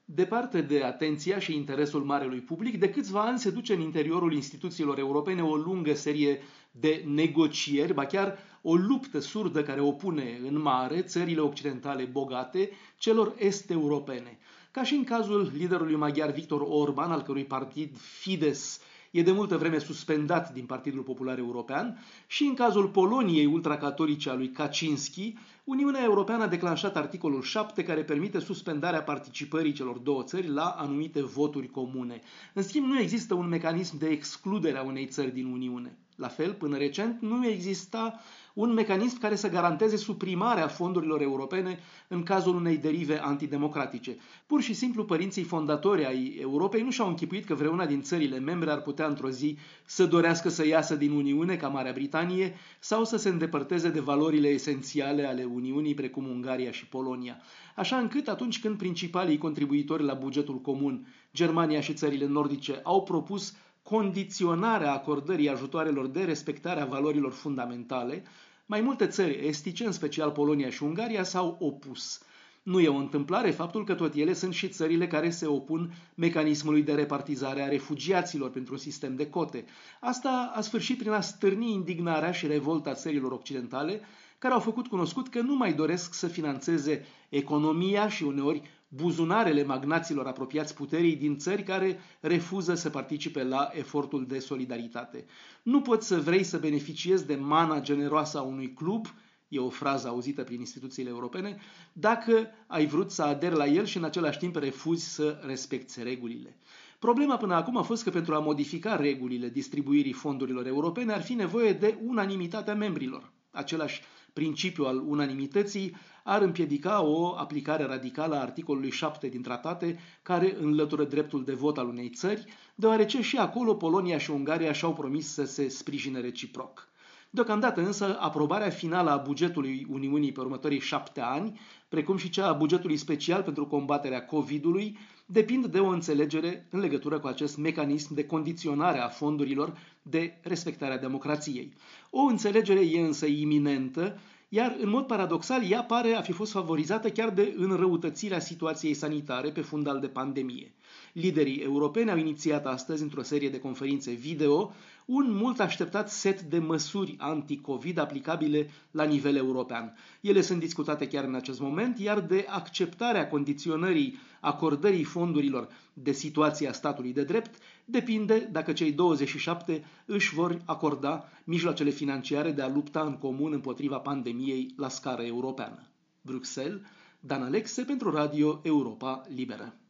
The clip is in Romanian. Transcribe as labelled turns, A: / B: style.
A: Departe de atenția și interesul marelui public, de câțiva ani se duce în interiorul instituțiilor europene o lungă serie de negocieri, ba chiar o luptă surdă care opune în mare țările occidentale bogate celor est-europene. Ca și în cazul liderului maghiar Viktor Orban, al cărui partid Fidesz e de multă vreme suspendat din Partidul Popular European, și în cazul Poloniei ultracatolice a lui Kaczynski, Uniunea Europeană a declanșat articolul 7 care permite suspendarea participării celor două țări la anumite voturi comune. În schimb, nu există un mecanism de excludere a unei țări din Uniune. La fel, până recent, nu exista un mecanism care să garanteze suprimarea fondurilor europene în cazul unei derive antidemocratice. Pur și simplu, părinții fondatori ai Europei nu și-au închipuit că vreuna din țările membre ar putea într-o zi să dorească să iasă din Uniune, ca Marea Britanie, sau să se îndepărteze de valorile esențiale ale Uniunii, precum Ungaria și Polonia. Așa încât, atunci când principalii contribuitori la bugetul comun, Germania și țările nordice, au propus condiționarea acordării ajutoarelor de respectarea valorilor fundamentale, mai multe țări estice, în special Polonia și Ungaria, s-au opus. Nu e o întâmplare faptul că tot ele sunt și țările care se opun mecanismului de repartizare a refugiaților pentru un sistem de cote. Asta a sfârșit prin a stârni indignarea și revolta țărilor occidentale, care au făcut cunoscut că nu mai doresc să finanțeze economia și uneori buzunarele magnaților apropiați puterii din țări care refuză să participe la efortul de solidaritate. Nu poți să vrei să beneficiezi de mana generoasă a unui club, e o frază auzită prin instituțiile europene, dacă ai vrut să aderi la el și în același timp refuzi să respecti regulile. Problema până acum a fost că pentru a modifica regulile distribuirii fondurilor europene ar fi nevoie de unanimitatea membrilor. Același principiu al unanimității ar împiedica o aplicare radicală a articolului 7 din tratate, care înlătură dreptul de vot al unei țări, deoarece și acolo Polonia și Ungaria și-au promis să se sprijine reciproc. Deocamdată însă, aprobarea finală a bugetului Uniunii pe următorii 7 ani, precum și cea a bugetului special pentru combaterea COVID-ului, depind de o înțelegere în legătură cu acest mecanism de condiționare a fondurilor de respectarea democrației. O înțelegere e însă iminentă, iar în mod paradoxal ea pare a fi fost favorizată chiar de înrăutățirea situației sanitare pe fundal de pandemie. Liderii europeni au inițiat astăzi, într-o serie de conferințe video, un mult așteptat set de măsuri anti-COVID aplicabile la nivel european. Ele sunt discutate chiar în acest moment, iar de acceptarea condiționării acordării fondurilor de situația statului de drept depinde dacă cei 27 își vor acorda mijloacele financiare de a lupta în comun împotriva pandemiei la scară europeană. Bruxelles, Dan Alexe pentru Radio Europa Liberă.